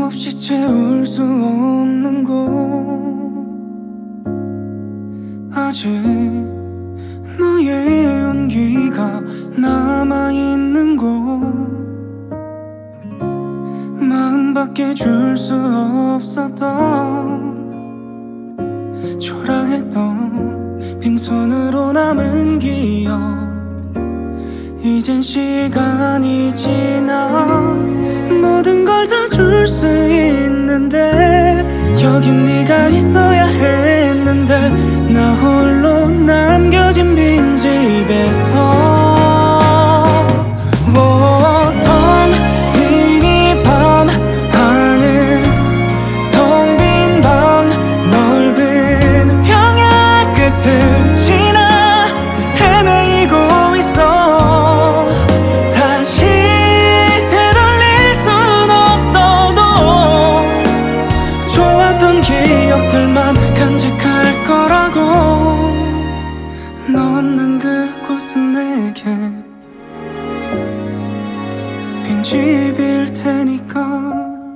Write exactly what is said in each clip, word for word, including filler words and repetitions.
없이 채울 수 없는 곳, 아직 너의 온기가 남아있는 곳, 마음밖에 줄 수 없었던 초라했던 빈손으로 남은 기억, 이젠 시간이 지나 모든 걸 다 줄 수 있는데, 여긴 네가 있어야 했는데, 나 홀로 남겨진 빈집에서 텅 빈 이 밤 하늘, 텅 빈 방 넓은 평야 끝을 지나 헤매이고 있어. 다시 되돌릴 순 없어도 좋았던 기억들만 간직할 거라고. 너 없는 그곳은 내게 빈집일 테니까.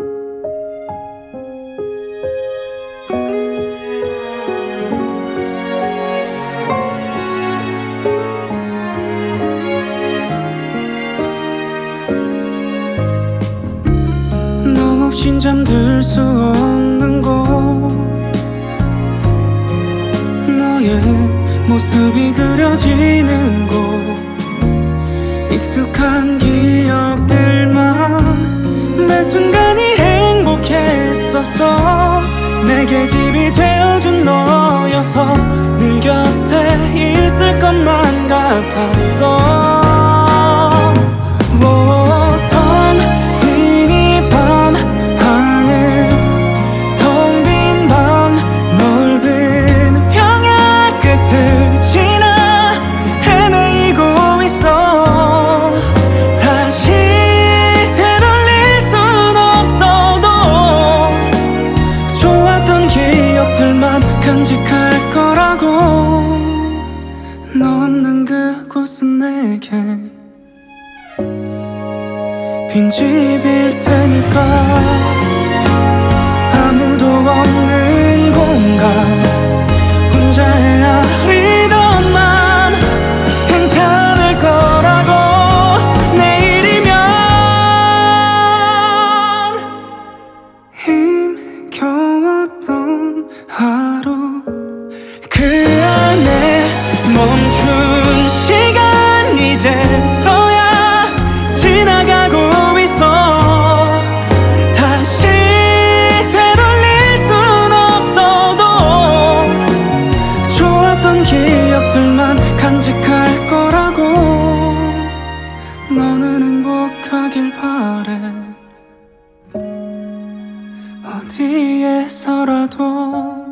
너 없인 잠들 수 없는 곳, 너의 모습이 그려지는 곳, 익숙한 기억들만 매 순간이 행복했었어. 내게 집이 되어준 너여서 늘 곁에 있을 것만 같았어. 텅 빈 이 밤 하늘, 텅 빈 방 넓은 평야 끝을 지나 헤매이고 있어. 다시 되돌릴 순 없어도 좋았던 기억들만 간직할 거라고. 너 없는 그곳은 내게 빈집일 테니까. 아무도 없는 공간, 혼자 헤아리던 맘 괜찮을 거라고. 내일이면 힘겨웠던 하루, 그 안에 멈춘 시간 이제서야 지나가고 있어. 다시 되돌릴 순 없어도 좋았던 기억들만 간직할 거라고. 너는 행복하길 바래, 어디에서라도.